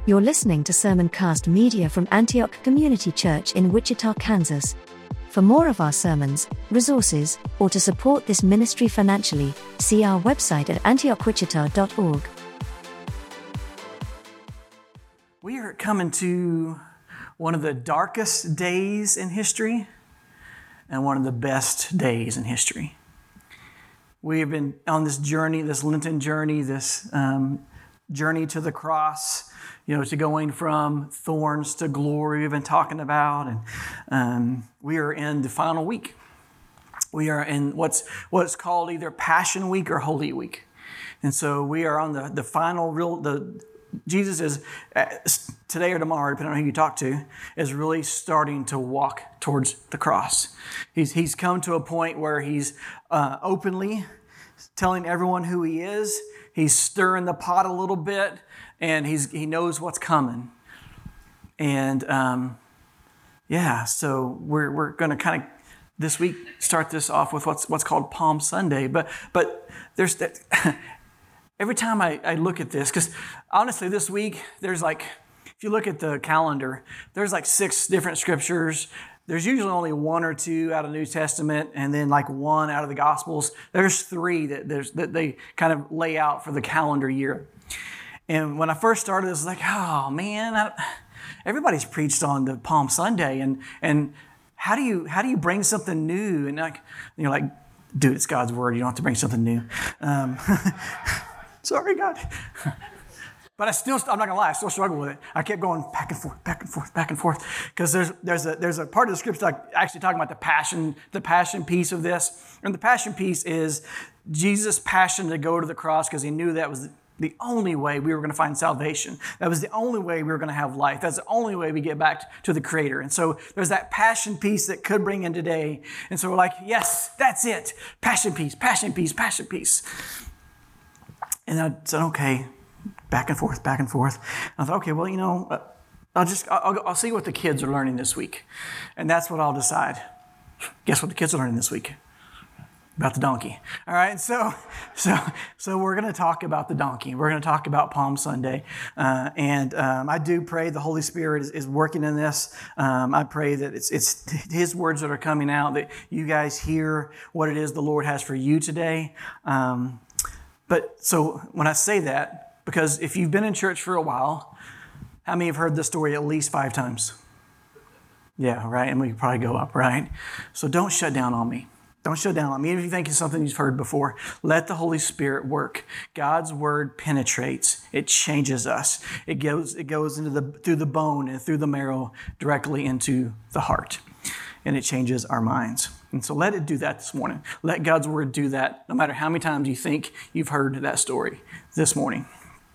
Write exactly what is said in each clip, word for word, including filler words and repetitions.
You're listening to Sermoncast Media from Antioch Community Church in Wichita, Kansas. For more of our sermons, resources, or to support this ministry financially, see our website at antioch wichita dot org. We are coming to one of the darkest days in history and one of the best days in history. We have been on this journey, this Lenten journey, this um, journey to the cross, you know, to going from thorns to glory we've been talking about. And um, we are in the final week. We are in what's what's called either Passion Week or Holy Week. And so we are on the, the final real, the Jesus is, uh, today or tomorrow, depending on who you talk to, is really starting to walk towards the cross. He's, he's come to a point where he's uh, openly telling everyone who he is. He's stirring the pot a little bit, and he's he knows what's coming. And um, yeah, so we're we're going to kind of this week start this off with what's what's called Palm Sunday. But but there's that. Every time I, I look at this, because honestly, this week there's like, if you look at the calendar, there's like six different scriptures. There's usually only one or two out of the New Testament, and then like one out of the Gospels. There's three that there's that they kind of lay out for the calendar year. And when I first started, it was like, oh man, I, everybody's preached on the Palm Sunday, and and how do you how do you bring something new? And like you're like, dude, it's God's word. You don't have to bring something new. Um, sorry, God. But I still, I'm not gonna lie, I still struggle with it. I kept going back and forth, back and forth, back and forth, because there's there's a there's a part of the scripture like actually talking about the passion, the passion piece of this, and the passion piece is Jesus' passion to go to the cross because he knew that was the only way we were going to find salvation. That was the only way we were going to have life. That's the only way we get back to the Creator. And so there's that passion piece that could bring in today. And so we're like, yes, that's it, passion piece, passion piece, passion piece. And I said, okay. Back and forth, back and forth. I thought, okay, well, you know, uh, I'll just, I'll, I'll see what the kids are learning this week. And that's what I'll decide. Guess what the kids are learning this week? About the donkey. All right, so so so we're going to talk about the donkey. We're going to talk about Palm Sunday. Uh, and um, I do pray the Holy Spirit is, is working in this. Um, I pray that it's, it's His words that are coming out, that you guys hear what it is the Lord has for you today. Um, but so when I say that, because if you've been in church for a while, how many have heard this story at least five times? Yeah, right? And we could probably go up, right? So don't shut down on me. Don't shut down on me. Even if you think it's something you've heard before, let the Holy Spirit work. God's word penetrates. It changes us. It goes, it goes into the through the bone and through the marrow directly into the heart. And it changes our minds. And so let it do that this morning. Let God's word do that, no matter how many times you think you've heard that story this morning.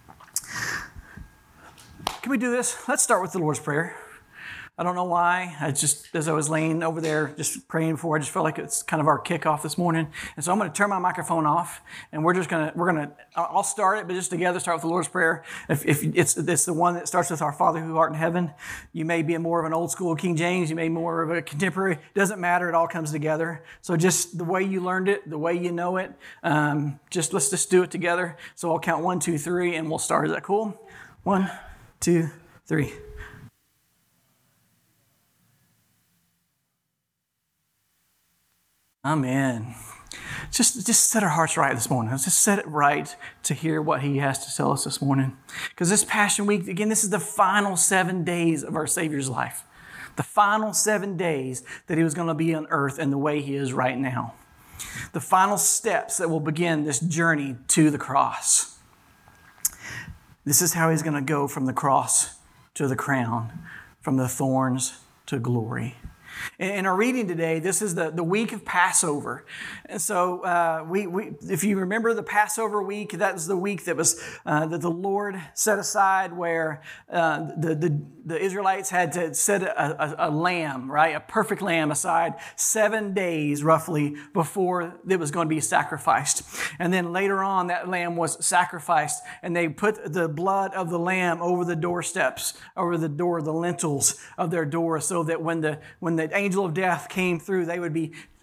Can we do this? Let's start with the Lord's Prayer. I don't know why. I just, as I was laying over there just praying for, I just felt like it's kind of our kickoff this morning. And so I'm going to turn my microphone off, and we're just going to, we're going to, I'll start it, but just together start with the Lord's Prayer. If, if it's, it's the one that starts with our Father who art in heaven, you may be more of an old school King James, you may be more of a contemporary. It doesn't matter. It all comes together. So just the way you learned it, the way you know it, um, just let's just do it together. So I'll count one, two, three, and we'll start. Is that cool? One, two, three. Amen. Just, just set our hearts right this morning. Let's just set it right to hear what He has to tell us this morning. Because this Passion Week, again, this is the final seven days of our Savior's life. The final seven days that He was going to be on earth and the way He is right now. The final steps that will begin this journey to the cross. This is how He's going to go from the cross to the crown, from the thorns to glory. In our reading today, this is the, the week of Passover. And so uh, we, we, if you remember the Passover week, that was the week that was uh, that the Lord set aside where uh, the, the, the Israelites had to set a, a, a lamb, right? A perfect lamb aside seven days roughly before it was going to be sacrificed. And then later on, that lamb was sacrificed, and they put the blood of the lamb over the doorsteps, over the door, the lintels of their door, so that when the when the angel of death came through, they would be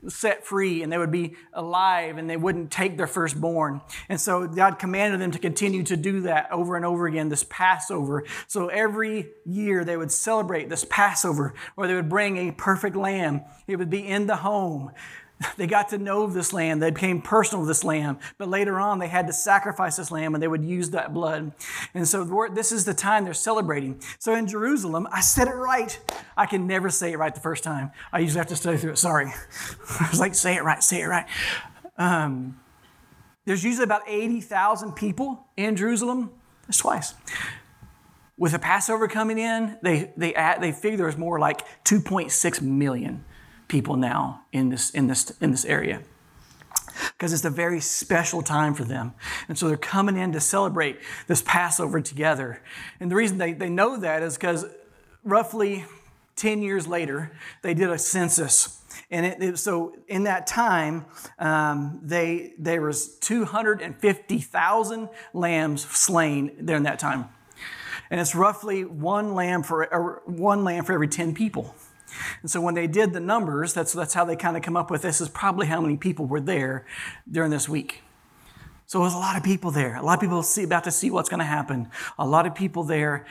set free and they would be alive and they wouldn't take their firstborn. And so God commanded them to continue to do that over and over again, this Passover. So every year they would celebrate this Passover, where they would bring a perfect lamb. It would be in the home. They got to know this lamb. They became personal with this lamb. But later on, they had to sacrifice this lamb and they would use that blood. And so this is the time they're celebrating. So in Jerusalem, I said it right. I can never say it right the first time. I usually have to study through it. Sorry. I was like, say it right, say it right. Um, there's usually about eighty thousand people in Jerusalem. That's twice. With the Passover coming in, they they they figure there's more like two point six million people now in this in this in this area, because it's a very special time for them. And so they're coming in to celebrate this Passover together. And the reason they, they know that is because roughly ten years later, they did a census. And it, it, so in that time, um, they there was two hundred fifty thousand lambs slain during that time. And it's roughly one lamb for or one lamb for every ten people. And so when they did the numbers, that's that's how they kind of come up with this is probably how many people were there during this week. So it was a lot of people there. A lot of people see, about to see what's going to happen. A lot of people there.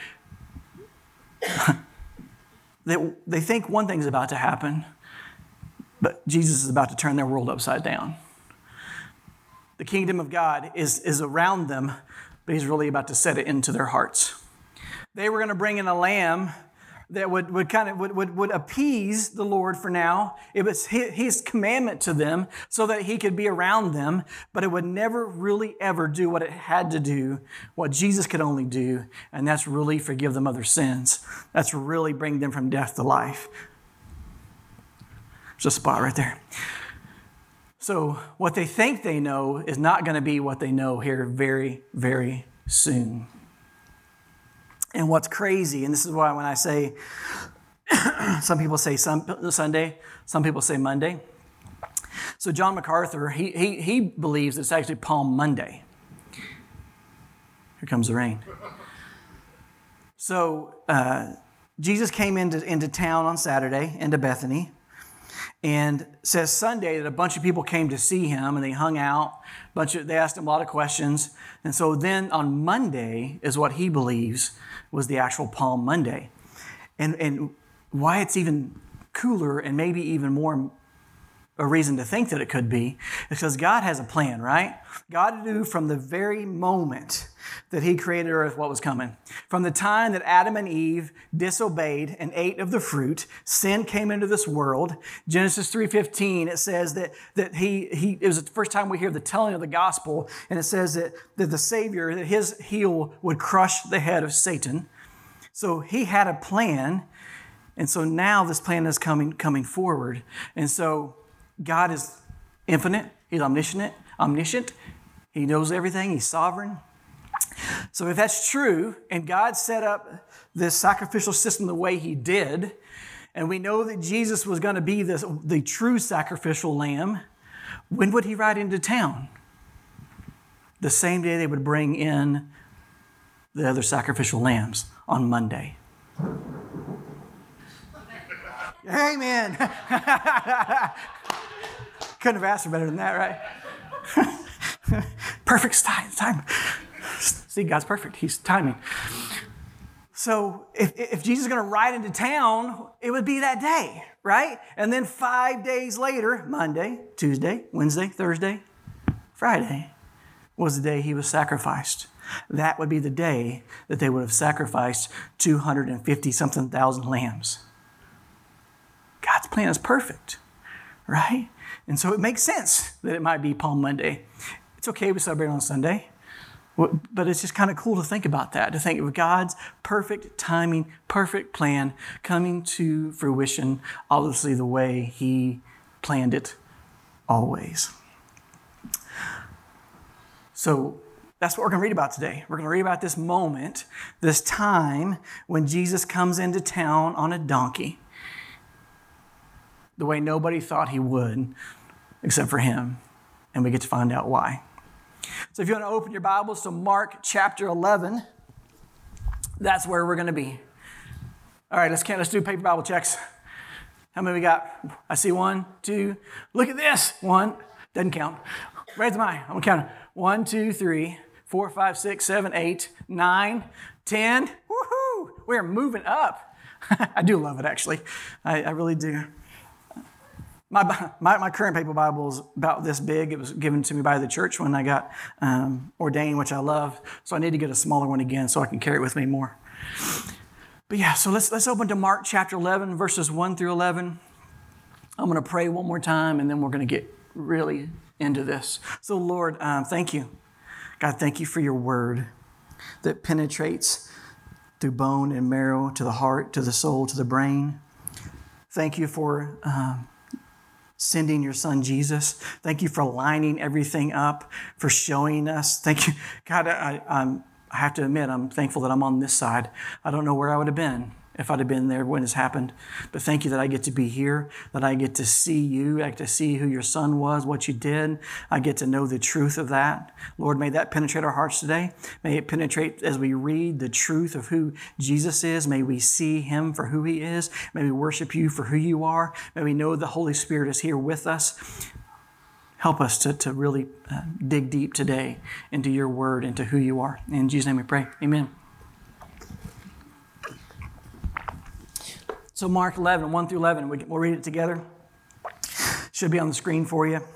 they, they think one thing's about to happen, but Jesus is about to turn their world upside down. The kingdom of God is, is around them, but he's really about to set it into their hearts. They were going to bring in a lamb that would, would kind of would, would, would appease the Lord for now. It was his, his commandment to them so that he could be around them, but it would never really ever do what it had to do, what Jesus could only do, and that's really forgive them of their sins. That's really bring them from death to life. There's a spot right there. So what they think they know is not going to be what they know here very, very soon. And what's crazy, and this is why when I say, some people say some, Sunday, some people say Monday. So John MacArthur, he, he, he believes it's actually Palm Monday. Here comes the rain. So uh, Jesus came into, into town on Saturday, into Bethany, and says Sunday that a bunch of people came to see him and they hung out. A bunch of, they asked him a lot of questions. And so then on Monday is what he believes was the actual Palm Monday. And, and why it's even cooler and maybe even more a reason to think that it could be is because God has a plan, right? God knew from the very moment that he created earth what was coming. From the time that Adam and Eve disobeyed and ate of the fruit, sin came into this world. Genesis three fifteen, it says that, that he, he, it was the first time we hear the telling of the gospel, and it says that, that the Savior, that his heel would crush the head of Satan. So he had a plan, and so now this plan is coming, coming forward. And so God is infinite, he's omniscient, omniscient, he knows everything, he's sovereign. So if that's true, and God set up this sacrificial system the way he did, and we know that Jesus was going to be this, the true sacrificial lamb, when would he ride into town? The same day they would bring in the other sacrificial lambs, on Monday. Amen. Couldn't have asked for better than that, right? Perfect time. See, God's perfect. He's timing. So if, if Jesus is going to ride into town, it would be that day, right? And then five days later, Monday, Tuesday, Wednesday, Thursday, Friday, was the day he was sacrificed. That would be the day that they would have sacrificed two hundred fifty something thousand lambs. God's plan is perfect, right? And so it makes sense that it might be Palm Monday. It's okay we celebrate on Sunday, but it's just kind of cool to think about that, to think of God's perfect timing, perfect plan coming to fruition, obviously the way he planned it always. So that's what we're going to read about today. We're going to read about this moment, this time when Jesus comes into town on a donkey, the way nobody thought he would, except for him. And we get to find out why. So if you want to open your Bibles to Mark chapter eleven, that's where we're going to be. All right, let's, let's do paper Bible checks. How many we got? I see one, two. Look at this. One. Doesn't count. Raise mine. I'm going to count it. One, two, three, four, five, six, seven, eight, nine, ten. Woohoo! We're moving up. I do love it, actually. I, I really do. My, my my current paper Bible is about this big. It was given to me by the church when I got um, ordained, which I love. So I need to get a smaller one again so I can carry it with me more. But yeah, so let's let's open to Mark chapter eleven, verses one through eleven. I'm going to pray one more time, and then we're going to get really into this. So Lord, um, thank you. God, thank you for your word that penetrates through bone and marrow, to the heart, to the soul, to the brain. Thank you for um, sending your son Jesus. Thank you for lining everything up, for showing us. Thank you. God, I, I'm, I have to admit, I'm thankful that I'm on this side. I don't know where I would have been if I'd have been there when this happened. But thank you that I get to be here, that I get to see you, I get to see who your son was, what you did. I get to know the truth of that. Lord, may that penetrate our hearts today. May it penetrate as we read the truth of who Jesus is. May we see him for who he is. May we worship you for who you are. May we know the Holy Spirit is here with us. Help us to, to really uh, dig deep today into your word, into who you are. In Jesus' name we pray. Amen. So Mark eleven, one through eleven, we'll read it together. Should be on the screen for you.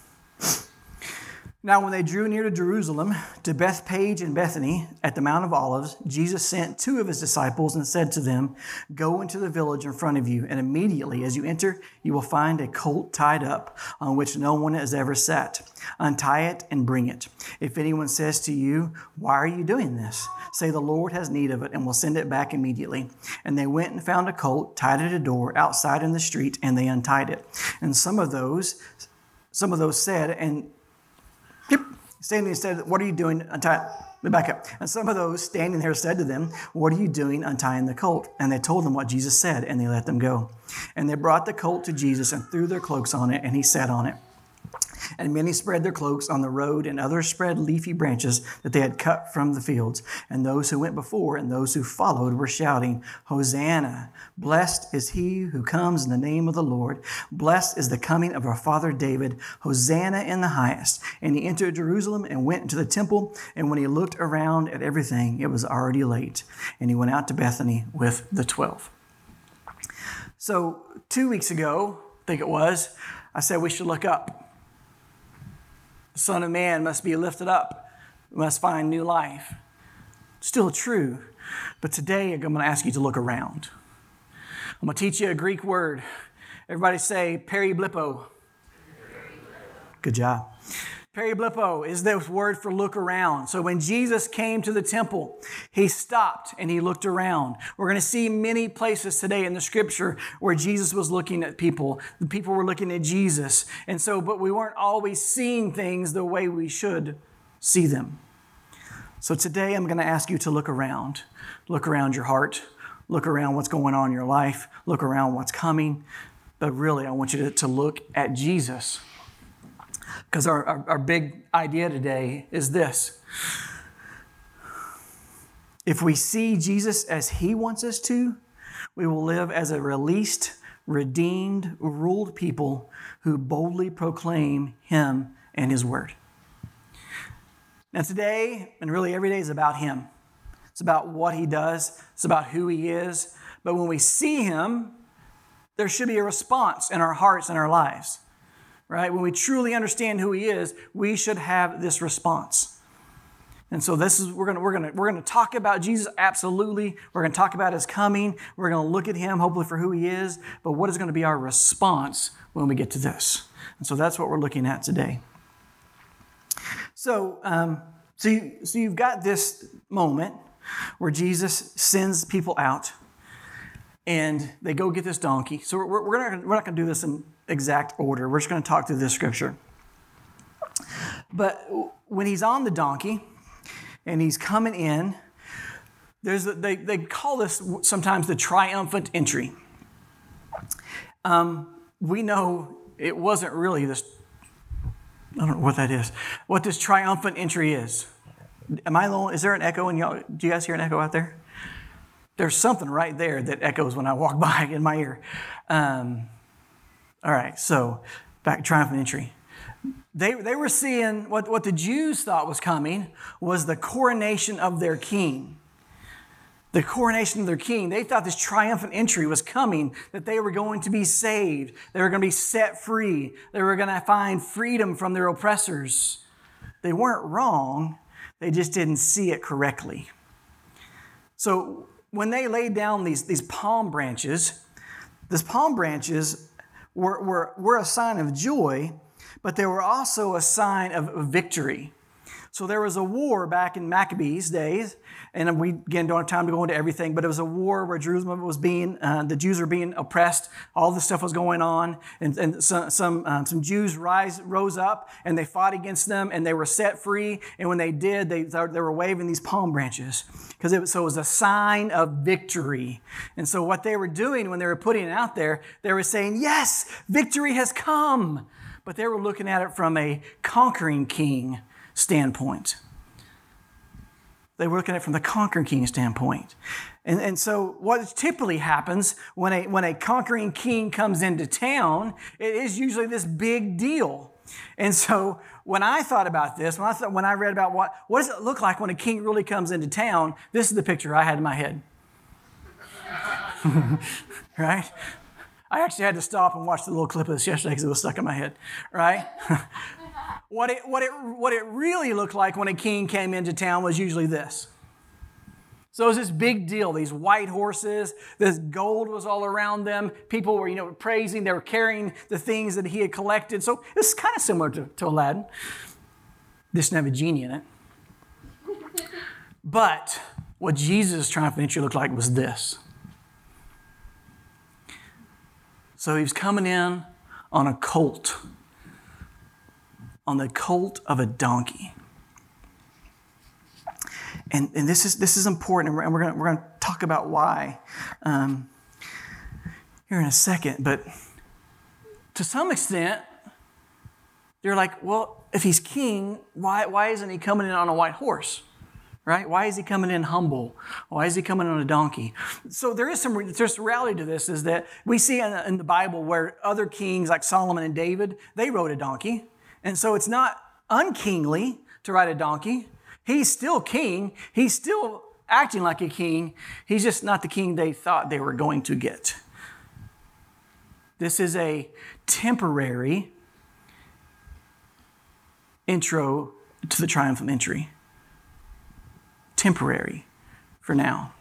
Now when they drew near to Jerusalem, to Bethphage and Bethany at the Mount of Olives, Jesus sent two of his disciples and said to them, "Go into the village in front of you, and immediately as you enter, you will find a colt tied up on which no one has ever sat. Untie it and bring it. If anyone says to you, 'Why are you doing this?' say, 'The Lord has need of it, and will send it back immediately.' And they went and found a colt tied at a door outside in the street, and they untied it. And some of those, some of those said, and Yep. Standing said, 'What are you doing untying?' Back up. And some of those standing there said to them, 'What are you doing untying the colt?' And they told them what Jesus said, and they let them go. And they brought the colt to Jesus and threw their cloaks on it, and he sat on it. And many spread their cloaks on the road, and others spread leafy branches that they had cut from the fields. And those who went before and those who followed were shouting, 'Hosanna! Blessed is he who comes in the name of the Lord. Blessed is the coming of our father David. Hosanna in the highest.' And he entered Jerusalem and went into the temple. And when he looked around at everything, it was already late. And he went out to Bethany with the twelve." So two weeks ago, I think it was, I said we should look up. The Son of Man must be lifted up, must find new life. Still true, but today I'm going to ask you to look around. I'm going to teach you a Greek word. Everybody say periblipo. Good job. Periblipo is the word for look around. So when Jesus came to the temple, he stopped and he looked around. We're going to see many places today in the scripture where Jesus was looking at people. The people were looking at Jesus. And so, but we weren't always seeing things the way we should see them. So today I'm going to ask you to look around. Look around your heart. Look around what's going on in your life. Look around what's coming. But really, I want you to, to look at Jesus. Because our, our, our big idea today is this. If we see Jesus as he wants us to, we will live as a released, redeemed, ruled people who boldly proclaim him and his word. Now today, and really every day, is about him. It's about what he does. It's about who he is. But when we see him, there should be a response in our hearts and our lives. Right? When we truly understand who he is, we should have this response. And so this is we're gonna we're gonna we're gonna talk about Jesus, absolutely. We're gonna talk about his coming. We're gonna look at him, hopefully for who he is. But what is going to be our response when we get to this? And so that's what we're looking at today. So um, so you, so you've got this moment where Jesus sends people out, and they go get this donkey. So we're we're not we're not gonna do this in exact order. We're just going to talk through this scripture. But when he's on the donkey and he's coming in, there's a, they they call this sometimes the triumphant entry. Um, we know it wasn't really this. I don't know what that is. What this triumphant entry is. Am I alone? Is there an echo in y'all? Do you guys hear an echo out there? there's something right there that echoes when I walk by in my ear. Um, all right, so back to triumphant entry. They, they were seeing what, what the Jews thought was coming was the coronation of their king. The coronation of their king. They thought this triumphant entry was coming, that they were going to be saved. They were going to be set free. They were going to find freedom from their oppressors. They weren't wrong. They just didn't see it correctly. So when they laid down these, these palm branches, these palm branches were, were, were a sign of joy, but they were also a sign of victory. So there was a war back in Maccabees' days, and we, again, don't have time to go into everything, but it was a war where Jerusalem was being, uh, the Jews were being oppressed. All this stuff was going on, and, and some some, um, some Jews rise, rose up, and they fought against them, and they were set free. And when they did, they, they were waving these palm branches, because it was, so it was a sign of victory. And so what they were doing when they were putting it out there, they were saying, yes, victory has come. But they were looking at it from a conquering king standpoint. They were looking at it from the conquering king standpoint. And, and so what typically happens when a, when a conquering king comes into town, it is usually this big deal. And so when I thought about this, when I, thought, when I read about what, what does it look like when a king really comes into town, this is the picture I had in my head. Right? I actually had to stop and watch the little clip of this yesterday because it was stuck in my head, right? What it, what, it, what it really looked like when a king came into town was usually this. So it was this big deal, these white horses, this gold was all around them. People were, you know, praising, they were carrying the things that he had collected. So this is kind of similar to, to Aladdin. This didn't have a genie in it. But what Jesus' triumphant entry looked like was this. So he was coming in on a colt, on the colt of a donkey. And, and this is this is important, and we're, and we're going we're going to talk about why um, here in a second. But to some extent, they're like, well, if he's king, why why isn't he coming in on a white horse? Right? Why is he coming in humble? Why is he coming on a donkey? So there is some there's reality to this, is that we see in, in the Bible where other kings like Solomon and David, they rode a donkey. And so it's not unkingly to ride a donkey. He's still king. He's still acting like a king. He's just not the king they thought they were going to get. This is a temporary intro to the triumphant entry. Temporary for now.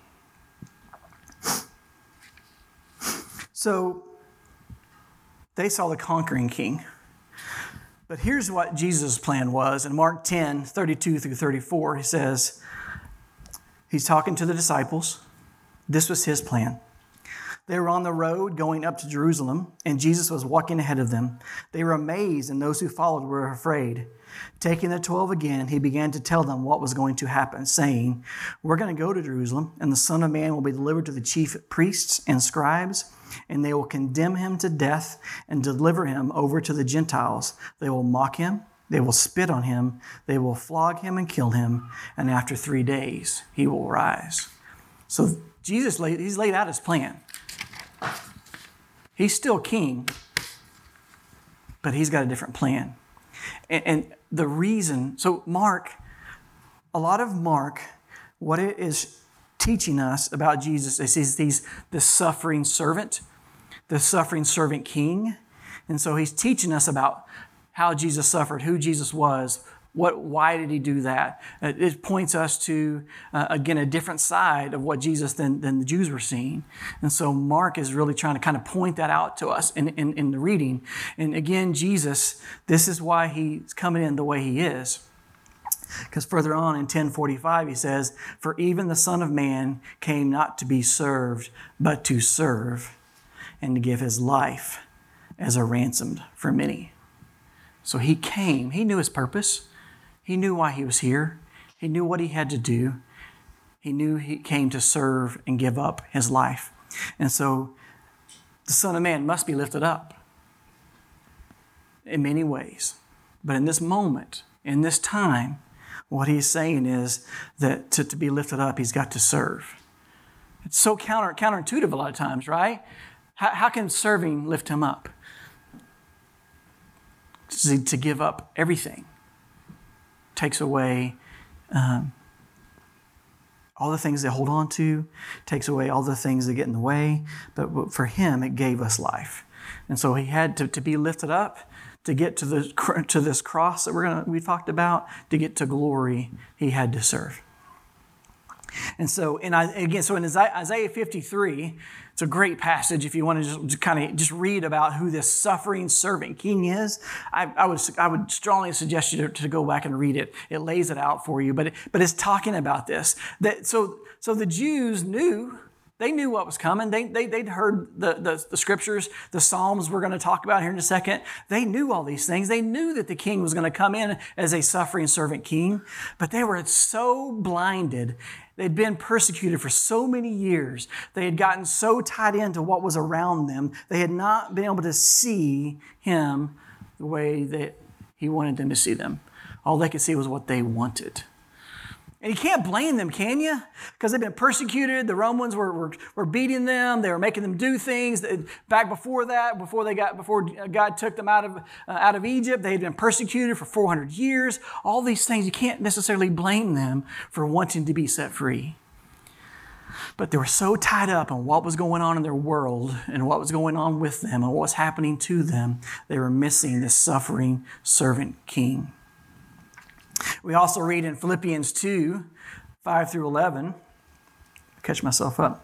So they saw the conquering king. But here's what Jesus' plan was. In Mark ten, thirty-two through thirty-four, he says, he's talking to the disciples. This was his plan. They were on the road going up to Jerusalem, and Jesus was walking ahead of them. They were amazed, and those who followed were afraid. Taking the twelve again, he began to tell them what was going to happen, saying, we're going to go to Jerusalem, and the Son of Man will be delivered to the chief priests and scribes, and they will condemn him to death and deliver him over to the Gentiles. They will mock him, they will spit on him, they will flog him and kill him, and after three days he will rise. So Jesus, laid, he's laid out his plan. He's still king, but he's got a different plan. And, and the reason, so Mark, a lot of Mark, what it is teaching us about Jesus is he's, he's the suffering servant, the suffering servant king. And so he's teaching us about how Jesus suffered, who Jesus was, what, why did he do that? It points us to, uh, again, a different side of what Jesus than, than the Jews were seeing. And so Mark is really trying to kind of point that out to us in, in, in the reading. And again, Jesus, this is why he's coming in the way he is. Because further on in ten forty-five, he says, for even the Son of Man came not to be served, but to serve and to give his life as a ransom for many. So he came. He knew his purpose. He knew why he was here. He knew what he had to do. He knew he came to serve and give up his life. And so the Son of Man must be lifted up in many ways. But in this moment, in this time, what he's saying is that to, to be lifted up, he's got to serve. It's so counter counterintuitive a lot of times, right? How, how can serving lift him up? To, to give up everything takes away um, all the things they hold on to, takes away all the things that get in the way. But for him, it gave us life. And so he had to, to be lifted up, to get to the to this cross that we're gonna we talked about, to get to glory, he had to serve. And so, in again, so in Isaiah fifty-three, it's a great passage if you want to just, just kind of just read about who this suffering servant king is. I, I would I would strongly suggest you to, to go back and read it. It lays it out for you, but it, but it's talking about this. That so so the Jews knew. They knew what was coming. They, they, they'd heard the, the, the scriptures, the Psalms we're going to talk about here in a second. They knew all these things. They knew that the king was going to come in as a suffering servant king, but they were so blinded. They'd been persecuted for so many years. They had gotten so tied into what was around them. They had not been able to see him the way that he wanted them to see them. All they could see was what they wanted. And you can't blame them, can you? Because they've been persecuted. The Romans were, were, were beating them. They were making them do things. Back before that, before they got, before God took them out of uh, out of Egypt, they had been persecuted for four hundred years. All these things, you can't necessarily blame them for wanting to be set free. But they were so tied up on what was going on in their world and what was going on with them and what was happening to them, they were missing this suffering servant king. We also read in Philippians two, five through eleven. Catch myself up.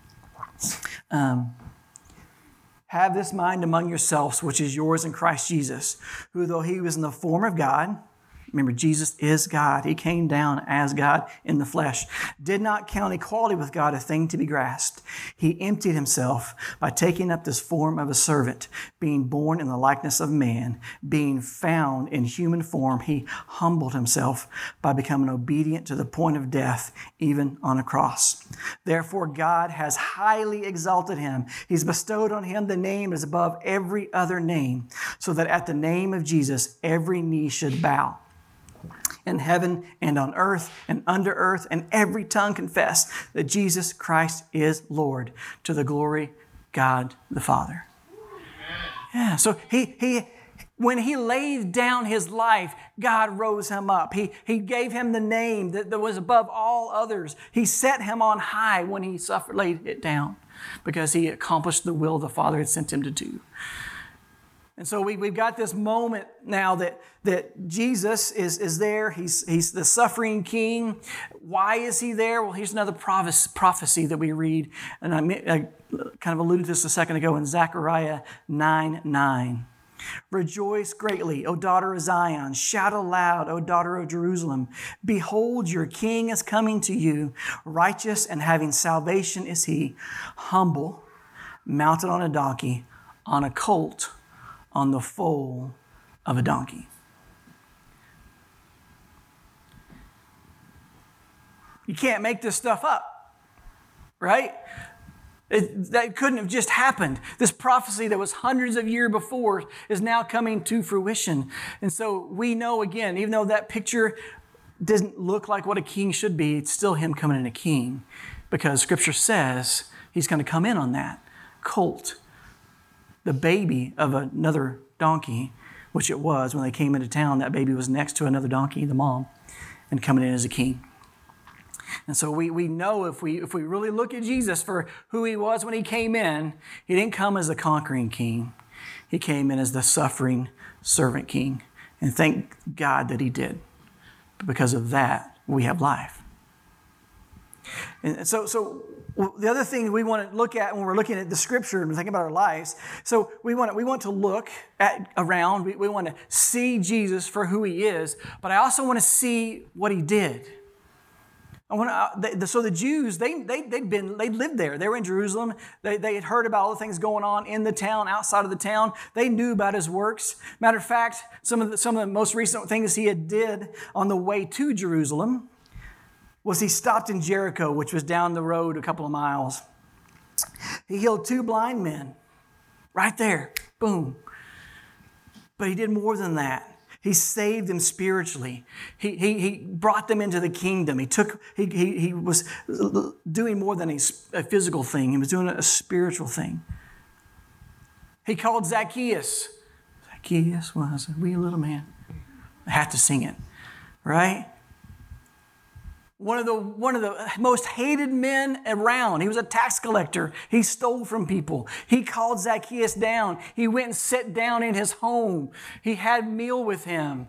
Um, Have this mind among yourselves, which is yours in Christ Jesus, who though he was in the form of God, remember, Jesus is God. He came down as God in the flesh. Did not count equality with God a thing to be grasped. He emptied himself by taking up this form of a servant, being born in the likeness of man, being found in human form. He humbled himself by becoming obedient to the point of death, even on a cross. Therefore, God has highly exalted him. He's bestowed on him the name that is above every other name, so that at the name of Jesus, every knee should bow. In heaven and on earth and under earth, and every tongue confess that Jesus Christ is Lord, to the glory God the Father. Yeah, so he he when he laid down his life, God rose him up. He, he gave him the name that, that was above all others. He set him on high when he suffered, laid it down, because he accomplished the will the Father had sent him to do. And so we, we've got this moment now that, that Jesus is, is there. He's, he's the suffering king. Why is he there? Well, here's another prophecy that we read. And I, I kind of alluded to this a second ago in Zechariah nine nine. Rejoice greatly, O daughter of Zion. Shout aloud, O daughter of Jerusalem. Behold, your king is coming to you. Righteous and having salvation is he. Humble, mounted on a donkey, on a colt, on the foal of a donkey. You can't make this stuff up, right? It, that couldn't have just happened. This prophecy that was hundreds of years before is now coming to fruition. And so we know, again, even though that picture doesn't look like what a king should be, it's still him coming in a king, because Scripture says he's going to come in on that colt, the baby of another donkey, which it was when they came into town. That baby was next to another donkey, the mom, and coming in as a king. And so we, we know if we if we really look at Jesus for who he was when he came in, he didn't come as the conquering king. He came in as the suffering servant king. And thank God that he did. But because of that, we have life. And so, so the other thing we want to look at when we're looking at the Scripture and thinking about our lives, so we want to, we want to look at around, we, we want to see Jesus for who he is, but I also want to see what he did. I want to, they, so the Jews, they, they, they'd been, they lived there. They were in Jerusalem. They, they had heard about all the things going on in the town, outside of the town. They knew about his works. Matter of fact, some of the, some of the most recent things he had did on the way to Jerusalem was he stopped in Jericho, which was down the road a couple of miles. He healed two blind men right there. Boom. But he did more than that. He saved them spiritually. He, he, he brought them into the kingdom. He took he, he, he was doing more than a, a physical thing. He was doing a spiritual thing. He called Zacchaeus. Zacchaeus was a wee little man. I have to sing it, right? One of the one of the most hated men around. He was a tax collector. He stole from people. He called Zacchaeus down. He went and sat down in his home. He had a meal with him.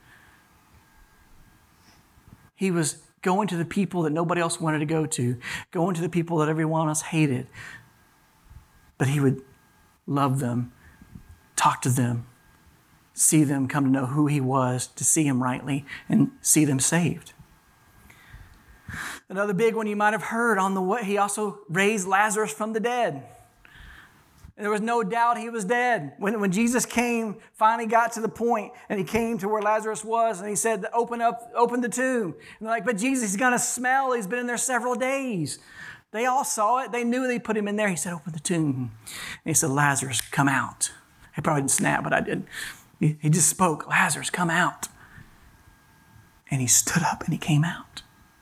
He was going to the people that nobody else wanted to go to, going to the people that everyone else hated. But he would love them, talk to them, see them come to know who he was, to see him rightly, and see them saved. Another big one you might have heard on the way, he also raised Lazarus from the dead. And there was no doubt he was dead. When, when Jesus came, finally got to the point, and he came to where Lazarus was, and he said, open up, open the tomb. And they're like, but Jesus, he's going to smell. He's been in there several days. They all saw it. They knew they put him in there. He said, open the tomb. And he said, Lazarus, come out. He probably didn't snap, but I did. He, he just spoke, Lazarus, come out. And he stood up and he came out.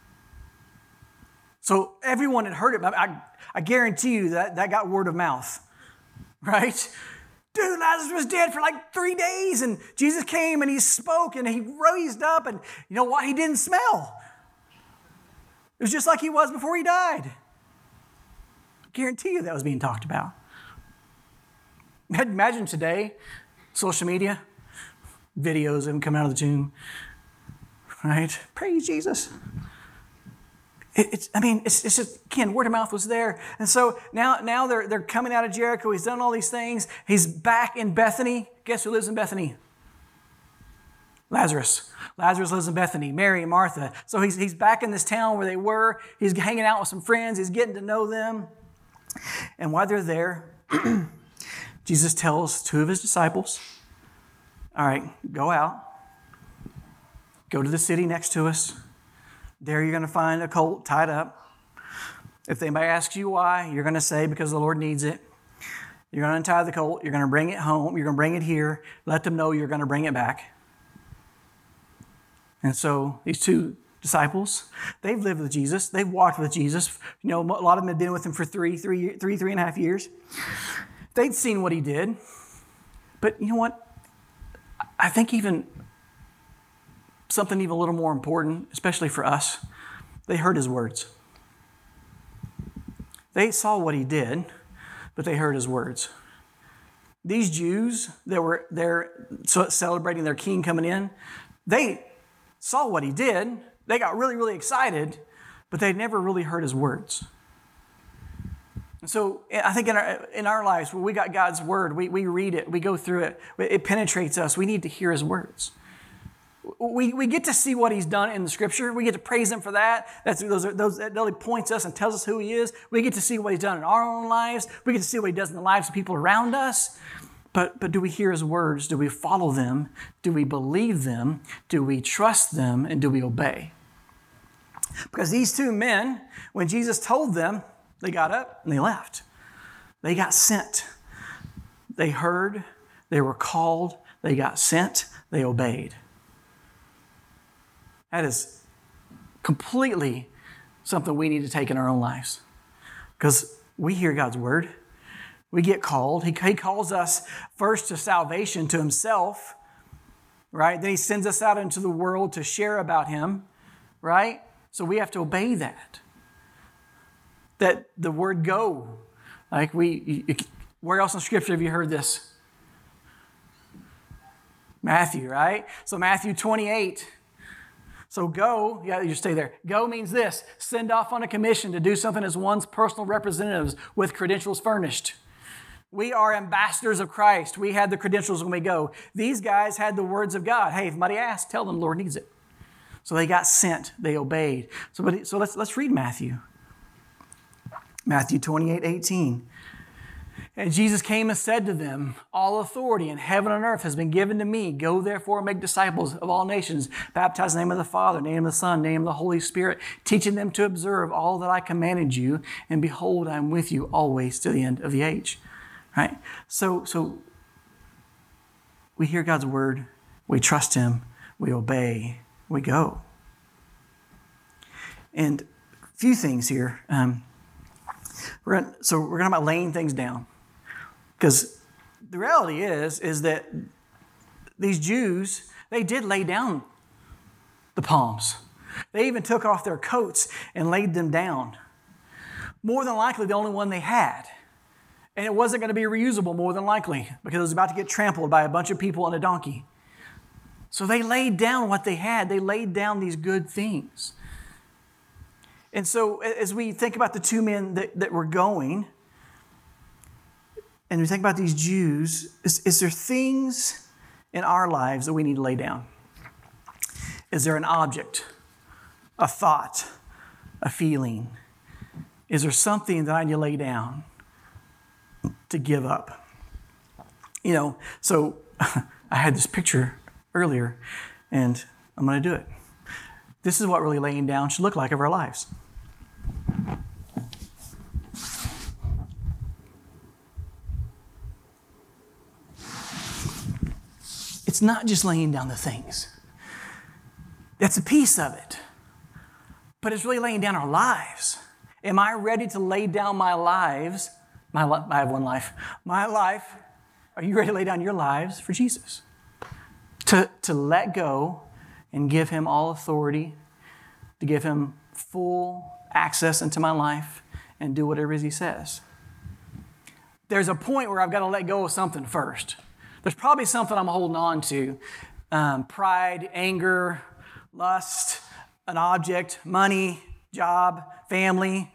So everyone had heard it. I, I guarantee you that that got word of mouth, right? Dude, Lazarus was dead for like three days, and Jesus came and he spoke and he raised up, and you know what? He didn't smell. It was just like he was before he died. I guarantee you that was being talked about. Imagine today, social media, videos of him coming out of the tomb, right? Praise Jesus. It, it's, I mean, it's, it's just, again, word of mouth was there. And so now, now they're, they're coming out of Jericho. He's done all these things. He's back in Bethany. Guess who lives in Bethany? Lazarus. Lazarus lives in Bethany. Mary and Martha. So he's, he's back in this town where they were. He's hanging out with some friends. He's getting to know them. And while they're there, Jesus tells two of his disciples, all right, go out. Go to the city next to us. There you're going to find a colt tied up. If anybody asks you why, you're going to say because the Lord needs it. You're going to untie the colt. You're going to bring it home. You're going to bring it here. Let them know you're going to bring it back. And so these two disciples, they've lived with Jesus. They've walked with Jesus. You know, a lot of them had been with him for three, three, three, three and a half years. They'd seen what he did. But you know what? I think even something even a little more important, especially for us, they heard his words. They saw what he did, but they heard his words. These Jews that were there celebrating their king coming in, they saw what he did. They got really, really excited, but they never really heard his words. And so I think in our, in our lives, where we got God's word, we, we read it, we go through it, it penetrates us. We need to hear his words. We, we get to see what he's done in the scripture. We get to praise him for that. That's, those are, those, that really points us and tells us who he is. We get to see what he's done in our own lives. We get to see what he does in the lives of people around us. But, but do we hear his words? Do we follow them? Do we believe them? Do we trust them? And do we obey? Because these two men, when Jesus told them, they got up and they left. They got sent. They heard. They were called. They got sent. They obeyed. That is completely something we need to take in our own lives. Because we hear God's word. We get called. He, he calls us first to salvation, to himself, right? Then he sends us out into the world to share about him, right? So we have to obey that. That the word go, like we, where else in Scripture have you heard this? Matthew, right? So Matthew twenty-eight. So go, yeah, you stay there. Go means this: send off on a commission to do something as one's personal representatives with credentials furnished. We are ambassadors of Christ. We had the credentials when we go. These guys had the words of God. Hey, if somebody asks, tell them the Lord needs it. So they got sent. They obeyed. So, but, so let's, let's read Matthew. Matthew twenty-eight, eighteen. And Jesus came and said to them, all authority in heaven and earth has been given to me. Go therefore and make disciples of all nations, baptize in the name of the Father, name of the Son, name of the Holy Spirit, teaching them to observe all that I commanded you. And behold, I am with you always to the end of the age. Right? So, so we hear God's word. we trust him, we obey, we go. And a few things here. Um, we're gonna, so we're going to talk about laying things down. Because the reality is, is that these Jews, they did lay down the palms. They even took off their coats and laid them down. More than likely, the only one they had. And it wasn't going to be reusable, more than likely, because it was about to get trampled by a bunch of people on a donkey. So they laid down what they had. They laid down these good things. And so as we think about the two men that, that were going, and we think about these Jews, is, is there things in our lives that we need to lay down? Is there an object, a thought, a feeling? Is there something that I need to lay down to give up? You know, so I had this picture earlier, and I'm going to do it. This is what really laying down should look like of our lives. It's not just laying down the things. That's a piece of it. But it's really laying down our lives. Am I ready to lay down my lives? My li- I have one life. My life. Are you ready to lay down your lives for Jesus? To, to let go and give him all authority, to give him full access into my life and do whatever it is he says. There's a point where I've got to let go of something first. There's probably something I'm holding on to. Um, pride, anger, lust, an object, money, job, family,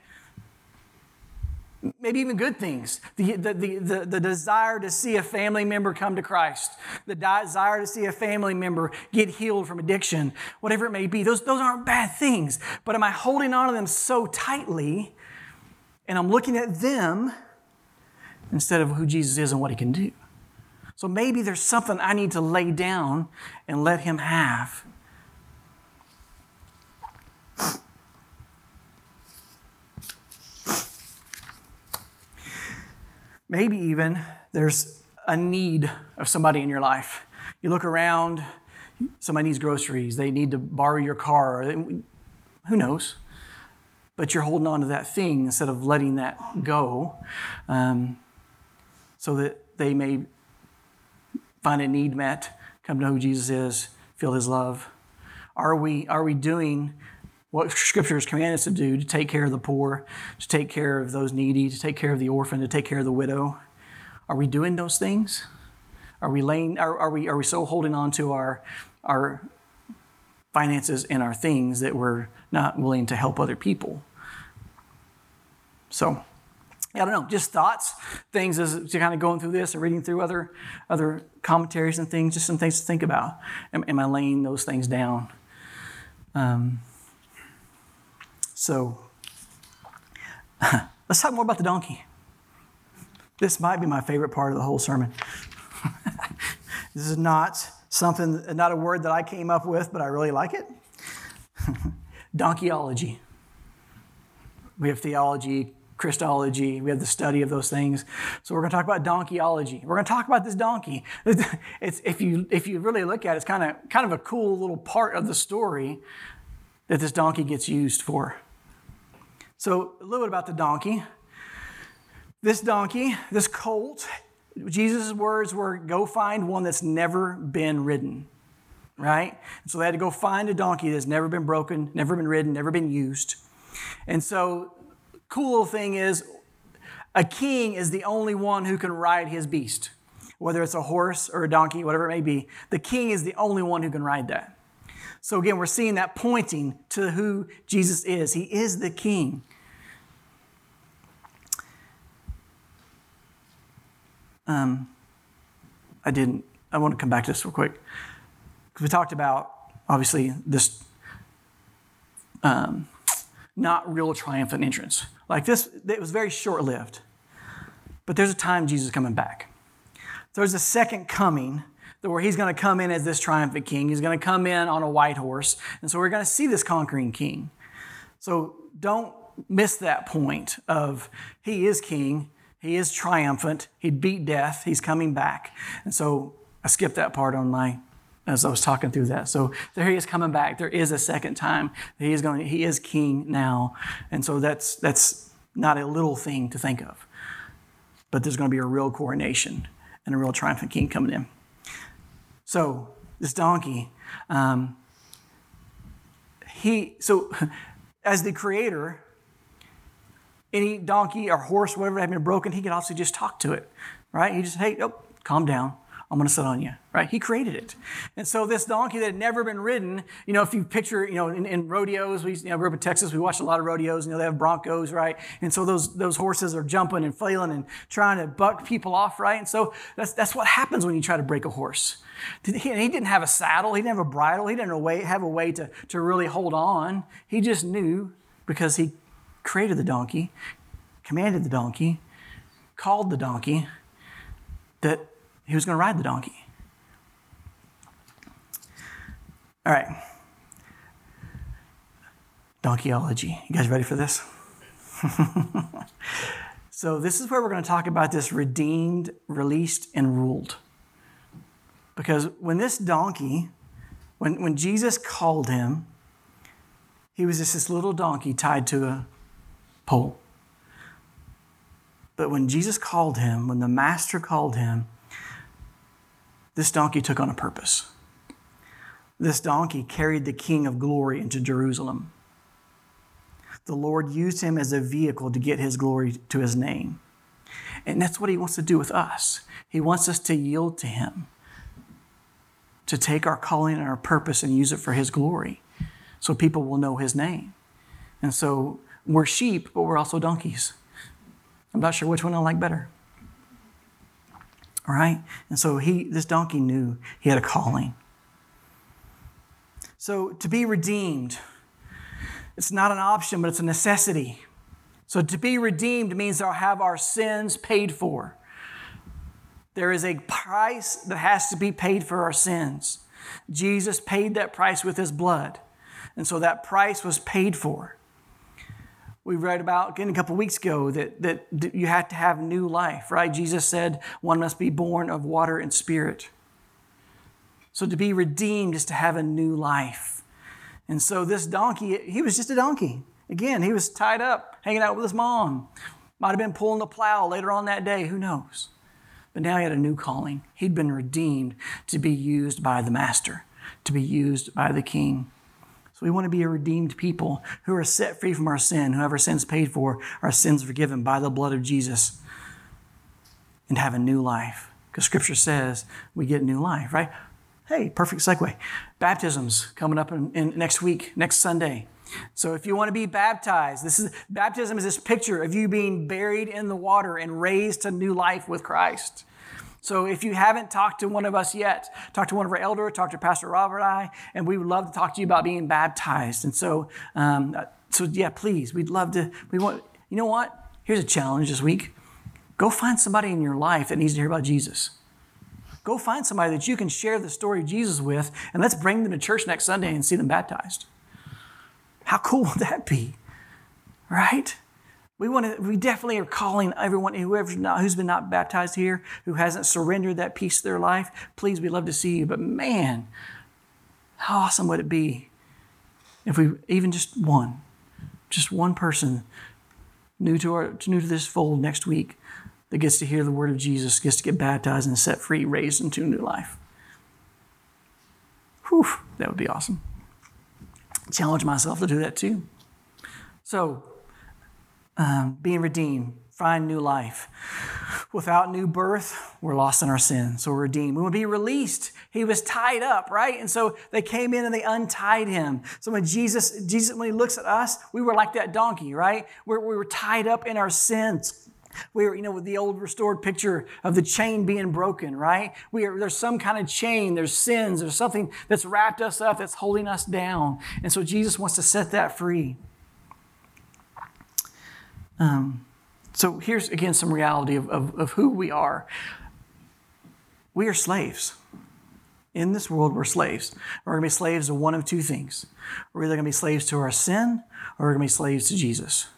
maybe even good things. The, the, the, the, the desire to see a family member come to Christ. The desire to see a family member get healed from addiction. Whatever it may be. Those, those aren't bad things. But am I holding on to them so tightly and I'm looking at them instead of who Jesus is and what he can do? So maybe there's something I need to lay down and let him have. Maybe even there's a need of somebody in your life. You look around, somebody needs groceries, they need to borrow your car, who knows? But you're holding on to that thing instead of letting that go, um, so that they may find a need met, come to know who Jesus is, feel his love. Are we, are we doing what Scripture has commanded us to do, to take care of the poor, to take care of those needy, to take care of the orphan, to take care of the widow? Are we doing those things? Are we laying? Are, are we? Are we so holding on to our our finances and our things that we're not willing to help other people? So, I don't know. Just thoughts, things as you're kind of going through this or reading through other other commentaries and things. Just some things to think about. Am, am I laying those things down? Um. So, let's talk more about the donkey. This might be my favorite part of the whole sermon. This is not something, not a word that I came up with, but I really like it. Donkeyology. We have theology, Christology, we have the study of those things. So we're going to talk about donkeyology. We're going to talk about this donkey. It's, if you if you really look at it, it's kind of kind of a cool little part of the story that this donkey gets used for. So a little bit about the donkey. This donkey, this colt, Jesus' words were, go find one that's never been ridden, right? And so they had to go find a donkey that's never been broken, never been ridden, never been used. And so cool little thing is, a king is the only one who can ride his beast. Whether it's a horse or a donkey, whatever it may be, the king is the only one who can ride that. So again, we're seeing that pointing to who Jesus is. He is the king. Um, I didn't, I want to come back to this real quick. Because we talked about, obviously, this um, not real triumphant entrance. Like this, it was very short-lived. But there's a time Jesus is coming back. There's a second coming where he's going to come in as this triumphant king. He's going to come in on a white horse. And so we're going to see this conquering king. So don't miss that point of he is king. He is triumphant. He beat death. He's coming back. And so I skipped that part on my as I was talking through that. So there he is coming back. There is a second time. He is going. He is king now, and so that's that's not a little thing to think of. But there's going to be a real coronation and a real triumphant king coming in. So this donkey, um, he so as the creator, any donkey or horse, whatever had been broken, he could also just talk to it, right? He just, hey, oh, calm down. I'm going to sit on you, right? He created it. And so this donkey that had never been ridden, you know, if you picture, you know, in, in rodeos, we, you know, we're up in Texas, we watch a lot of rodeos, you know, they have broncos, right? And so those those horses are jumping and flailing and trying to buck people off, right? And so that's that's what happens when you try to break a horse. He, he didn't have a saddle. He didn't have a bridle. He didn't have a way, have a way to, to really hold on. He just knew, because he created the donkey, commanded the donkey, called the donkey, that he was going to ride the donkey. All right. Donkeyology. You guys ready for this? So this is where we're going to talk about this redeemed, released, and ruled. Because when this donkey, when, when Jesus called him, he was just this little donkey tied to a pole. But when Jesus called him, when the master called him, this donkey took on a purpose. This donkey carried the King of Glory into Jerusalem. The Lord used him as a vehicle to get his glory to his name. And that's what he wants to do with us. He wants us to yield to him, to take our calling and our purpose and use it for his glory, so people will know his name. And so we're sheep, but we're also donkeys. I'm not sure which one I like better. All right? And so he, this donkey knew he had a calling. So to be redeemed, it's not an option, but it's a necessity. So to be redeemed means to have our sins paid for. There is a price that has to be paid for our sins. Jesus paid that price with his blood. And so that price was paid for. We read about again a couple of weeks ago that, that, that you have to have new life, right? Jesus said one must be born of water and spirit. So to be redeemed is to have a new life. And so this donkey, he was just a donkey. Again, he was tied up, hanging out with his mom. Might have been pulling the plow later on that day, who knows? But now he had a new calling. He'd been redeemed to be used by the master, to be used by the king. So we want to be a redeemed people who are set free from our sin, who have our sins paid for, our sins forgiven by the blood of Jesus, and have a new life. Because Scripture says we get new life, right? Hey, perfect segue. Baptism's coming up in, in next week, next Sunday. So if you want to be baptized, this is baptism is this picture of you being buried in the water and raised to new life with Christ. So if you haven't talked to one of us yet, talk to one of our elders, talk to Pastor Robert and I, and we would love to talk to you about being baptized. And so, um, so yeah, please, we'd love to. We want. You know what? Here's a challenge this week. Go find somebody in your life that needs to hear about Jesus. Go find somebody that you can share the story of Jesus with, and let's bring them to church next Sunday and see them baptized. How cool would that be? Right? We want to. We definitely are calling everyone, whoever's not, who's been not baptized here, who hasn't surrendered that piece of their life. Please, we'd love to see you. But man, how awesome would it be if we even just one, just one person new to our new to this fold next week that gets to hear the word of Jesus, gets to get baptized and set free, raised into new life. Whew, that would be awesome. Challenge myself to do that too. So. Um, being redeemed, find new life. Without new birth, we're lost in our sin. So we're redeemed. We want to be released. He was tied up, right? And so they came in and they untied him. So when Jesus, Jesus, when he looks at us, we were like that donkey, right? We're, we were tied up in our sins. We were, you know, with the old restored picture of the chain being broken, right? We are, there's some kind of chain, there's sins, there's something that's wrapped us up, that's holding us down. And so Jesus wants to set that free. Um, so here's, again, some reality of, of, of who we are. We are slaves. In this world, we're slaves. We're going to be slaves to one of two things. We're either going to be slaves to our sin, or we're going to be slaves to Jesus.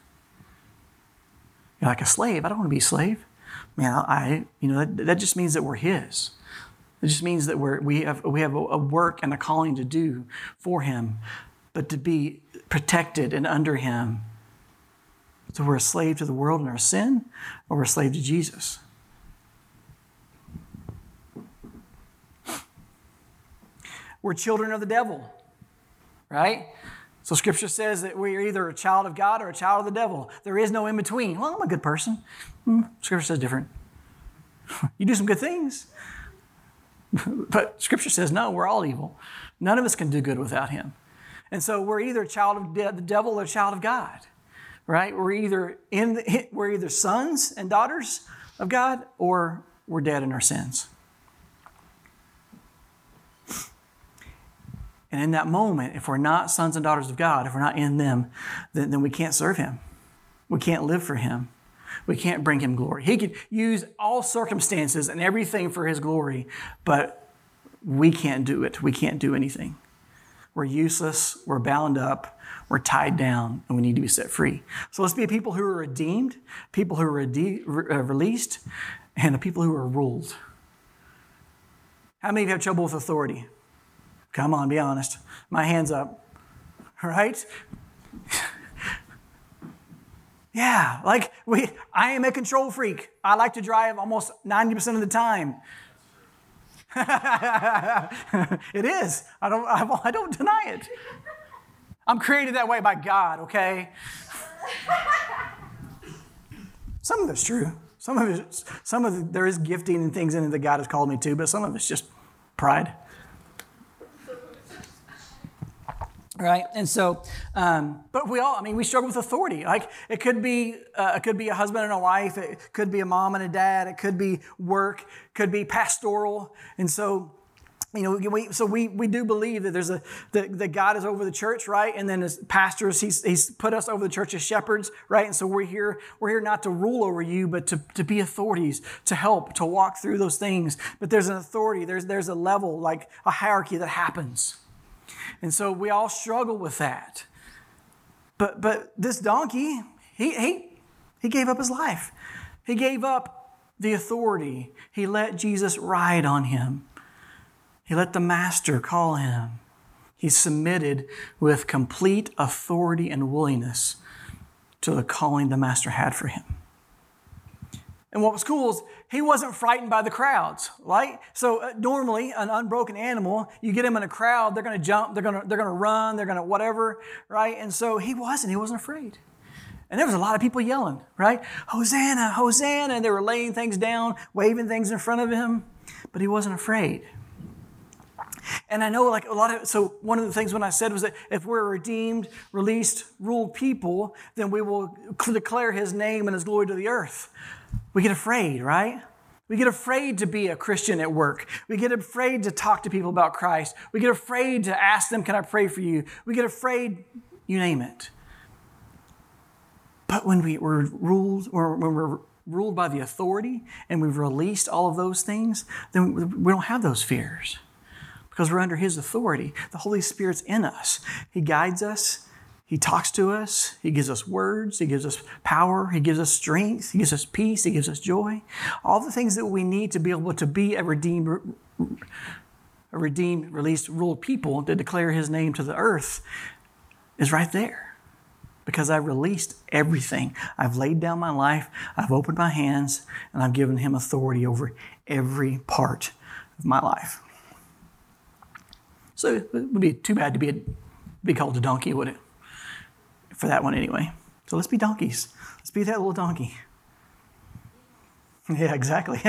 You're like, a slave? I don't want to be a slave. Man, I, you know, that, that just means that we're his. It just means that we're, we have, we have a work and a calling to do for him, but to be protected and under him. So we're a slave to the world and our sin, or we're a slave to Jesus. We're children of the devil, right? So Scripture says that we're either a child of God or a child of the devil. There is no in between. Well, I'm a good person. Hmm, Scripture says different. You do some good things. But Scripture says, no, we're all evil. None of us can do good without him. And so we're either a child of de- the devil or a child of God, right? We're either in the, we're either sons and daughters of God, or we're dead in our sins. And in that moment, if we're not sons and daughters of God, if we're not in them, then, then we can't serve him. We can't live for him. We can't bring him glory. He could use all circumstances and everything for his glory, but we can't do it. We can't do anything. We're useless. We're bound up. We're tied down, and we need to be set free. So let's be a people who are redeemed, people who are rede- re- uh, released, and a people who are ruled. How many of you have trouble with authority? Come on, be honest. My hand's up. Right? Yeah, like we. I am a control freak. I like to drive almost ninety percent of the time. It is. I don't. I, I don't deny it. I'm created that way by God. Okay. Some of it's true. Some of it. Some of it, there is gifting and things in it that God has called me to, but some of it's just pride. Right, and so, um, but we all, I mean, we struggle with authority. Like it could be, uh, it could be a husband and a wife. It could be a mom and a dad. It could be work. Could be pastoral. And so, you know, we so we we do believe that there's a that, that God is over the church, right? And then as pastors, he's he's put us over the church as shepherds, right? And so we're here we're here not to rule over you, but to to be authorities, to help, to walk through those things. But there's an authority. There's there's a level, like a hierarchy that happens. And so we all struggle with that. But but this donkey, he he he gave up his life. He gave up the authority. He let Jesus ride on him. He let the master call him. He submitted with complete authority and willingness to the calling the master had for him. And what was cool is he wasn't frightened by the crowds, right? So uh, normally an unbroken animal, you get him in a crowd, they're going to jump, they're going to they're going to run, they're going to whatever, right? And so he wasn't. He wasn't afraid. And there was a lot of people yelling, right? Hosanna, Hosanna. And they were laying things down, waving things in front of him, but he wasn't afraid. And I know like a lot of, so one of the things when I said was that if we're redeemed, released, ruled people, then we will declare his name and his glory to the earth. We get afraid, right? We get afraid to be a Christian at work. We get afraid to talk to people about Christ. We get afraid to ask them, can I pray for you? We get afraid, you name it. But when we, we're ruled, or when we're ruled by the authority and we've released all of those things, then we don't have those fears because we're under his authority. The Holy Spirit's in us. He guides us. He talks to us. He gives us words. He gives us power. He gives us strength. He gives us peace. He gives us joy. All the things that we need to be able to be a redeemed, a redeemed, released, ruled people to declare his name to the earth is right there. Because I've released everything. I've laid down my life. I've opened my hands, and I've given him authority over every part of my life. So it would be too bad to be, a, be called a donkey, would it? For that one anyway. So let's be donkeys. Let's be that little donkey. Yeah, exactly.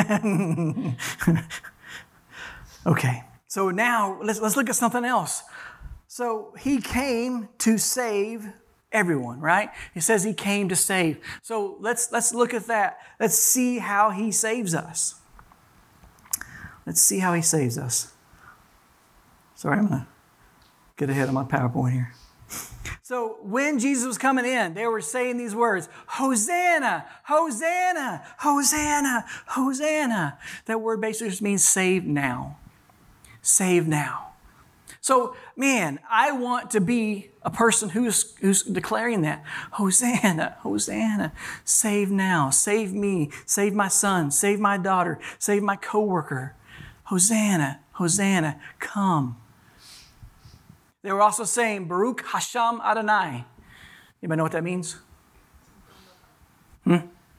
Okay. So now let's let's look at something else. So he came to save everyone, right? He says he came to save. So let's let's look at that. Let's see how he saves us. Let's see how he saves us. Sorry, I'm gonna get ahead of my PowerPoint here. So when Jesus was coming in, they were saying these words, Hosanna, Hosanna, Hosanna, Hosanna. That word basically just means save now. Save now. So, man, I want to be a person who's, who's declaring that. Hosanna, Hosanna, save now, save me, save my son, save my daughter, save my coworker. Hosanna, Hosanna, come. They were also saying, Baruch Hashem Adonai. Anybody know what that means? Hmm?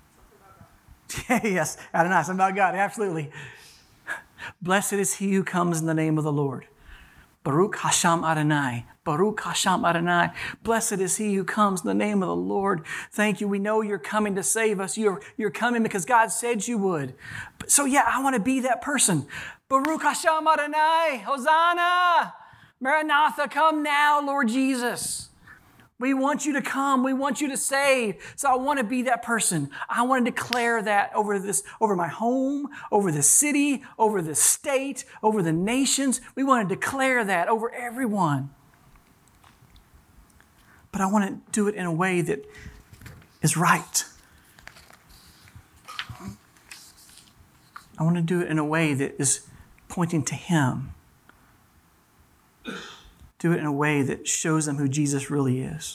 Yes, Adonai, something about God, absolutely. Blessed is he who comes in the name of the Lord. Baruch Hashem Adonai. Baruch Hashem Adonai. Blessed is he who comes in the name of the Lord. Thank you. We know you're coming to save us. You're, you're coming because God said you would. So yeah, I want to be that person. Baruch Hashem Adonai. Hosanna. Maranatha, come now, Lord Jesus. We want you to come. We want you to save. So I want to be that person. I want to declare that over this, over my home, over the city, over the state, over the nations. We want to declare that over everyone. But I want to do it in a way that is right. I want to do it in a way that is pointing to Him. Do it in a way that shows them who Jesus really is.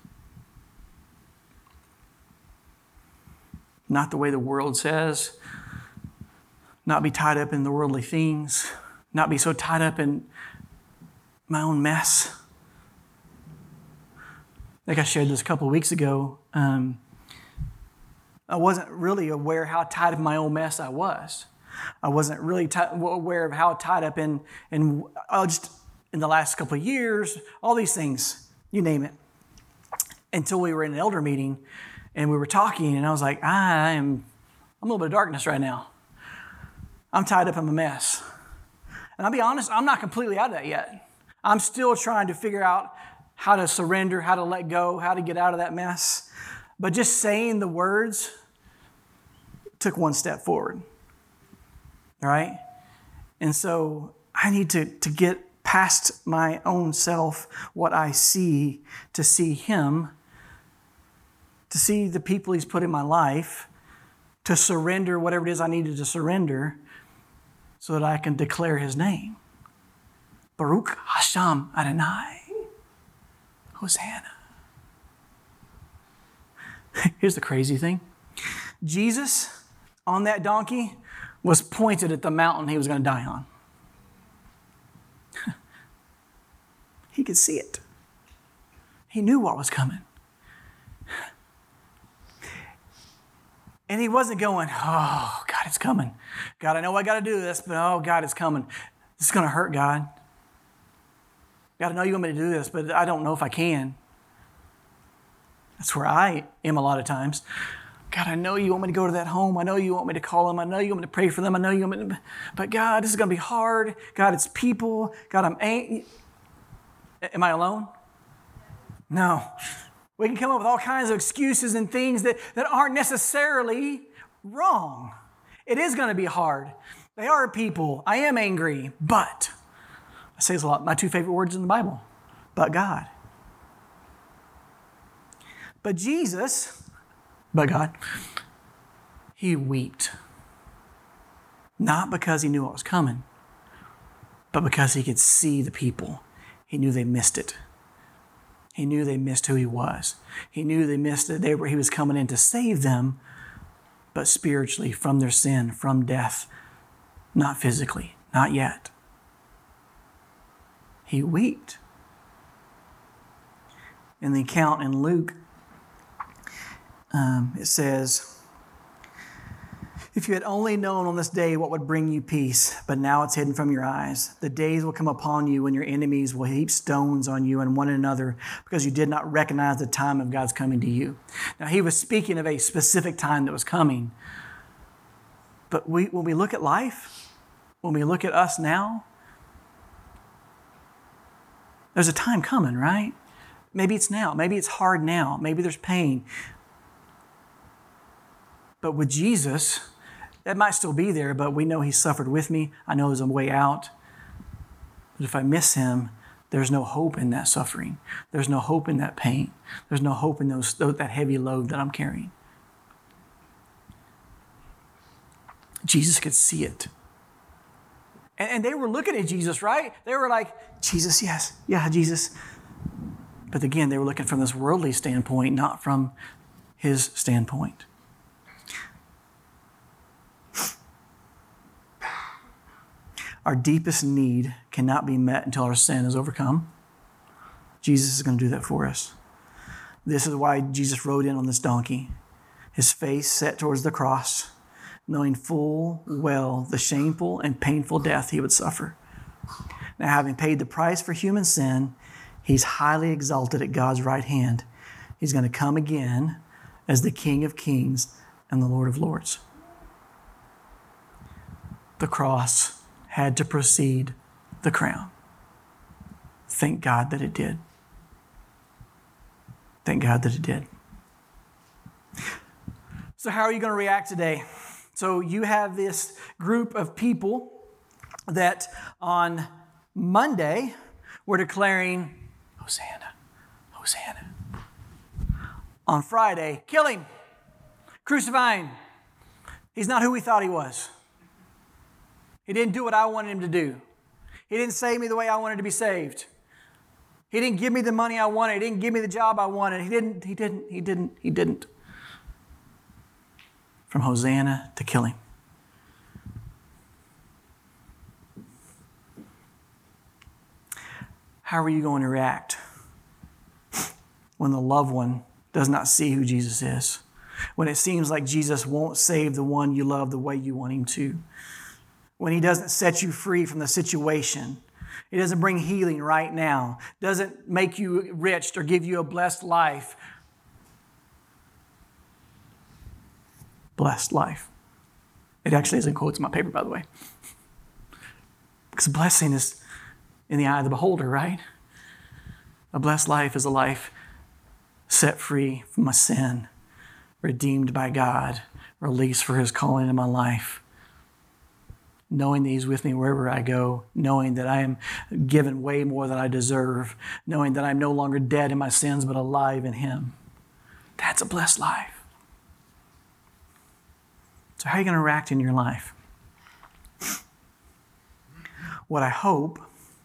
Not the way the world says. Not be tied up in the worldly things. Not be so tied up in my own mess. I think I shared this a couple of weeks ago. Um, I wasn't really aware how tied up in my own mess I was. I wasn't really t- aware of how tied up in, in I'll just... in the last couple of years, all these things, you name it. Until we were in an elder meeting and we were talking and I was like, I am, I'm a little bit of darkness right now. I'm tied up in a mess. And I'll be honest, I'm not completely out of that yet. I'm still trying to figure out how to surrender, how to let go, how to get out of that mess. But just saying the words took one step forward. All right? And so I need to, to get past my own self, what I see, to see Him, to see the people He's put in my life, to surrender whatever it is I needed to surrender so that I can declare His name. Baruch Hashem Adonai. Hosanna. Here's the crazy thing. Jesus, on that donkey, was pointed at the mountain He was going to die on. He could see it. He knew what was coming. And He wasn't going, oh, God, it's coming. God, I know I got to do this, but oh, God, it's coming. This is going to hurt, God. God, I know you want me to do this, but I don't know if I can. That's where I am a lot of times. God, I know you want me to go to that home. I know you want me to call them. I know you want me to pray for them. I know you want me to, but God, this is going to be hard. God, it's people. God, I'm angry. Am I alone? No. We can come up with all kinds of excuses and things that, that aren't necessarily wrong. It is going to be hard. They are people. I am angry, but I say this a lot. My two favorite words in the Bible, but God. But Jesus, but God, He wept. Not because He knew what was coming, but because He could see the people. He knew they missed it. He knew they missed who He was. He knew they missed that they were, He was coming in to save them, but spiritually from their sin, from death, not physically, not yet. He wept. In the account in Luke, um, it says, if you had only known on this day what would bring you peace, but now it's hidden from your eyes. The days will come upon you when your enemies will heap stones on you and one another because you did not recognize the time of God's coming to you. Now, He was speaking of a specific time that was coming. But we, when we look at life, when we look at us now, there's a time coming, right? Maybe it's now. Maybe it's hard now. Maybe there's pain. But with Jesus, that might still be there, but we know He suffered with me. I know there's a way out. But if I miss Him, there's no hope in that suffering. There's no hope in that pain. There's no hope in those, that heavy load that I'm carrying. Jesus could see it. And, and they were looking at Jesus, right? They were like, Jesus, yes. Yeah, Jesus. But again, they were looking from this worldly standpoint, not from His standpoint. our deepest need cannot be met until our sin is overcome, Jesus is going to do that for us. This is why Jesus rode in on this donkey, his face set towards the cross, knowing full well the shameful and painful death he would suffer. Now, having paid the price for human sin, he's highly exalted at God's right hand. He's going to come again as the King of Kings and the Lord of Lords. The cross had to precede the crown. Thank God that it did. Thank God that it did. So how are you going to react today? So you have this group of people that on Monday were declaring, Hosanna, Hosanna. On Friday, kill him, crucify him. He's not who we thought he was. He didn't do what I wanted him to do. He didn't save me the way I wanted to be saved. He didn't give me the money I wanted. He didn't give me the job I wanted. He didn't, he didn't, he didn't, he didn't. From Hosanna to kill him. How are you going to react when the loved one does not see who Jesus is? When it seems like Jesus won't save the one you love the way you want him to? When he doesn't set you free from the situation? He doesn't bring healing right now. Doesn't make you rich or give you a blessed life. Blessed life. It actually is in quotes in my paper, by the way. Because blessing is in the eye of the beholder, right? A blessed life is a life set free from a sin, redeemed by God, released for his calling in my life. Knowing that he's with me wherever I go, knowing that I am given way more than I deserve, knowing that I'm no longer dead in my sins but alive in him. That's a blessed life. So how are you going to react in your life? What I hope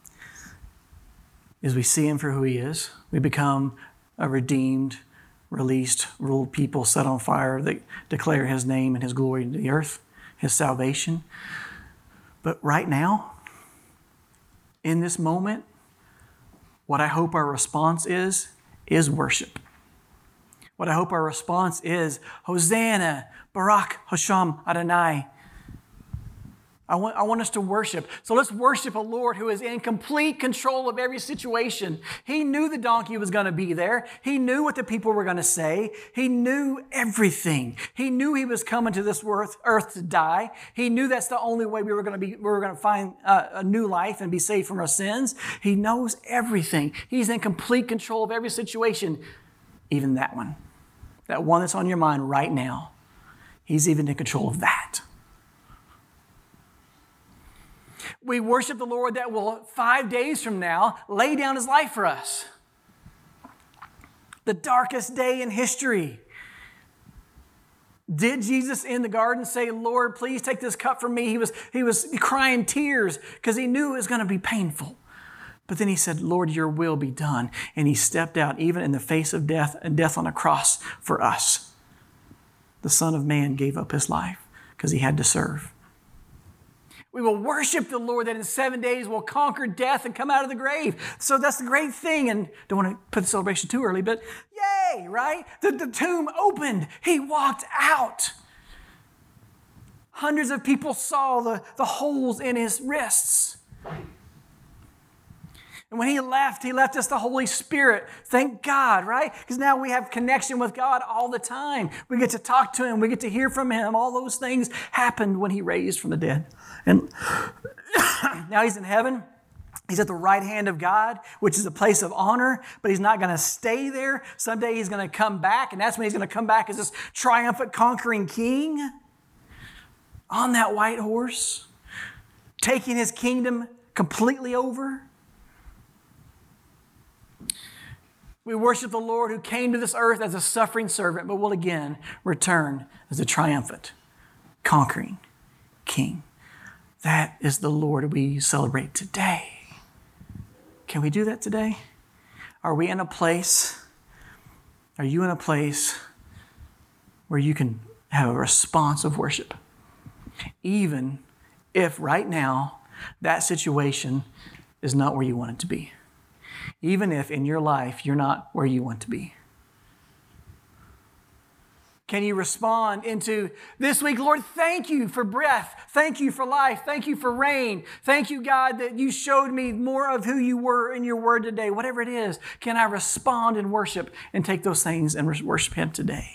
is we see him for who he is. We become a redeemed, released, ruled people set on fire that declare his name and his glory to the earth, his salvation. But right now, in this moment, what I hope our response is, is worship. What I hope our response is, Hosanna, Barak, Hashem, Adonai. I want, I want us to worship. So let's worship a Lord who is in complete control of every situation. He knew the donkey was going to be there. He knew what the people were going to say. He knew everything. He knew he was coming to this earth, earth to die. He knew that's the only way we were going to be. We were going to find a, a new life and be saved from our sins. He knows everything. He's in complete control of every situation, even that one, that one that's on your mind right now. He's even in control of that. We worship the Lord that will, five days from now, lay down his life for us. The darkest day in history. Did Jesus in the garden say, Lord, please take this cup from me? He was, he was crying tears because he knew it was going to be painful. But then he said, Lord, your will be done. And he stepped out even in the face of death and death on a cross for us. The Son of Man gave up his life because he had to serve. We will worship the Lord that in seven days will conquer death and come out of the grave. So that's the great thing. And don't want to put the celebration too early, but yay, right? The, the tomb opened. He walked out. Hundreds of people saw the, the holes in his wrists. And when he left, he left us the Holy Spirit. Thank God, right? Because now we have connection with God all the time. We get to talk to him. We get to hear from him. All those things happened when he raised from the dead. And now he's in heaven. He's at the right hand of God, which is a place of honor, but he's not going to stay there. Someday he's going to come back, and that's when he's going to come back as this triumphant, conquering king on that white horse, taking his kingdom completely over. We worship the Lord who came to this earth as a suffering servant, but will again return as a triumphant, conquering king. That is the Lord we celebrate today. Can we do that today? Are we in a place, are you in a place where you can have a response of worship? Even if right now that situation is not where you want it to be. Even if in your life you're not where you want to be. Can you respond into this week, Lord, thank you for breath. Thank you for life. Thank you for rain. Thank you, God, that you showed me more of who you were in your word today. Whatever it is, can I respond in worship and take those things and worship him today?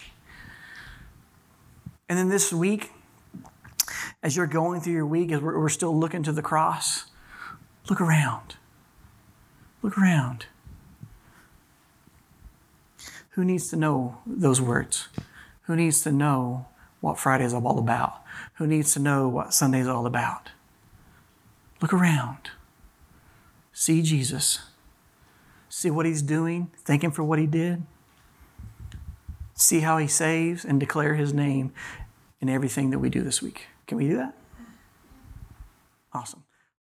And then this week, as you're going through your week, as we're, we're still looking to the cross, look around. Look around. Who needs to know those words? Who needs to know what Friday is all about? Who needs to know what Sunday is all about? Look around. See Jesus. See what he's doing. Thank him for what he did. See how he saves and declare his name in everything that we do this week. Can we do that? Awesome.